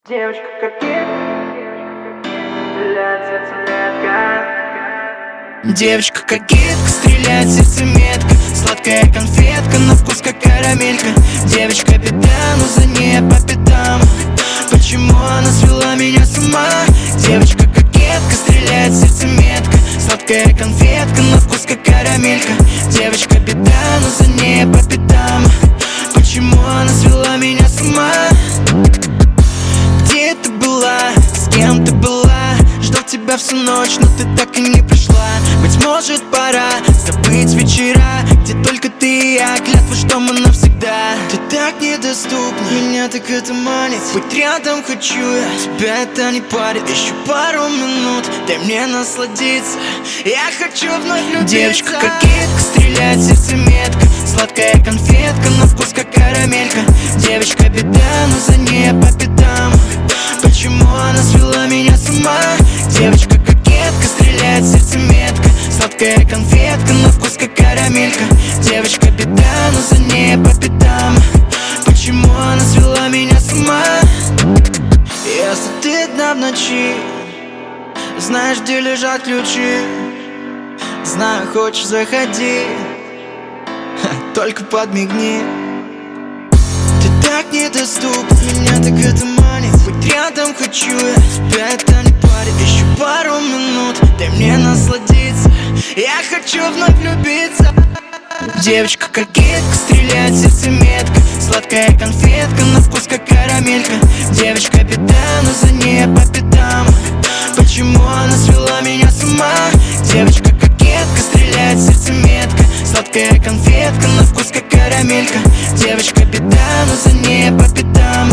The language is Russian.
Девочка кокетка, стреляет сердце метко. Девочка кокетка, стреляет сердце метко. Сладкая конфетка, на вкус как карамелька. Девочка беда, но за ней по пятам. Почему она свела меня с ума? Девочка кокетка, стреляет сердце метко. Сладкая конфетка, на вкус как карамелька. Девочка беда, но за ней по пятам. Почему она свела меня с ума? Где ты была? С кем ты была? Ждал тебя всю ночь, но ты так и не пришла. Быть может, пора забыть вечера, где только ты и я, клятва, что мы навсегда. Ты так недоступна, меня так это манит. Быть рядом хочу я, тебя это не парит. Еще пару минут, дай мне насладиться. Я хочу вновь влюбиться. Девочка кокетка, стреляет сердце метко. Сладкая конфетка, на вкус как карамелька. Девочка беда, но за ней по пятам. Почему она свела меня с ума? Девочка кокетка, стреляет сердце метко. Сладкая конфетка, на вкус как карамелька. Девочка беда, но за ней по пятам. Почему она свела меня с ума? Если ты одна в ночи, знаешь, где лежат ключи. Знаю, хочешь, заходи, только подмигни. Ты так недоступна, меня так это манит. Быть рядом хочу я, тебя это не парит. Еще пару минут, дай мне насладиться. Я хочу вновь влюбиться. Девочка кокетка, стреляет сердце метко. Сладкая конфетка, на вкус как карамелька. Девочка беда, но за ней по пятам. Почему она свела меня с ума? Девочка кокетка, стреляет сердце метко. Сладкая конфетка, на вкус как карамелька. Девочка беда, но за ней по пятам.